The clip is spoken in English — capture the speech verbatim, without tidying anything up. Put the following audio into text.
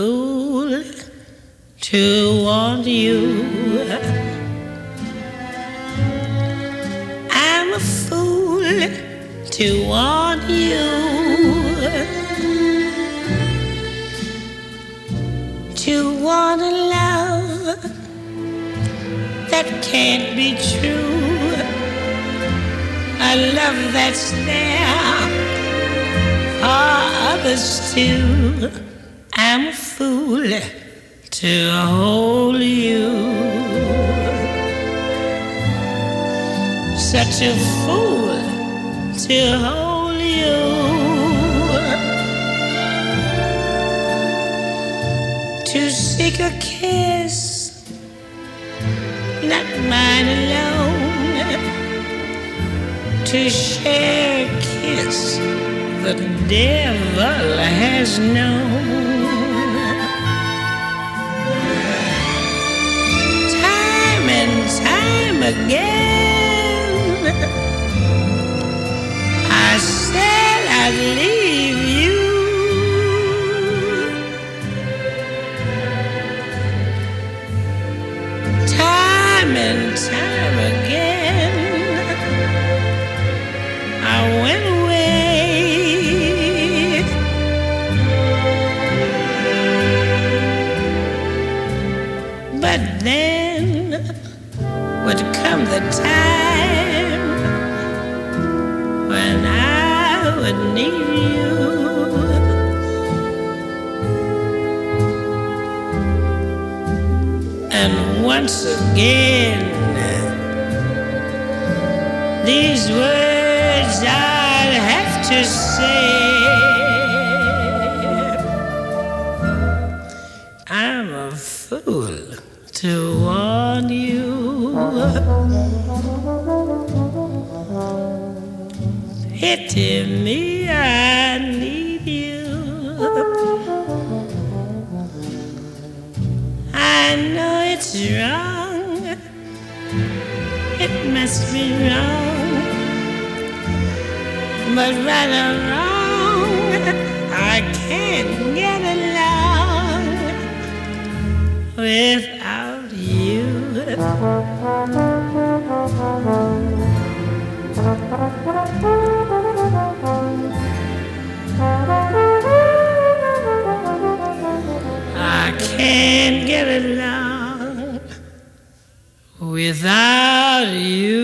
fool to want you. I'm a fool to want you. To want a love that can't be true. A love that's there for others too. I'm a fool to hold you. Such a fool to hold you. To seek a kiss, not mine alone. To share a kiss the devil has known. Time and time again I said I'd leave you. Time and time again I went away. But then would come the time when I would need you. And once again these words I'd have to say. I'm a fool to want you. Pity me, I need you. I know it's wrong. It must be wrong. But right or wrong, I can't get along without you. I can't get along without you.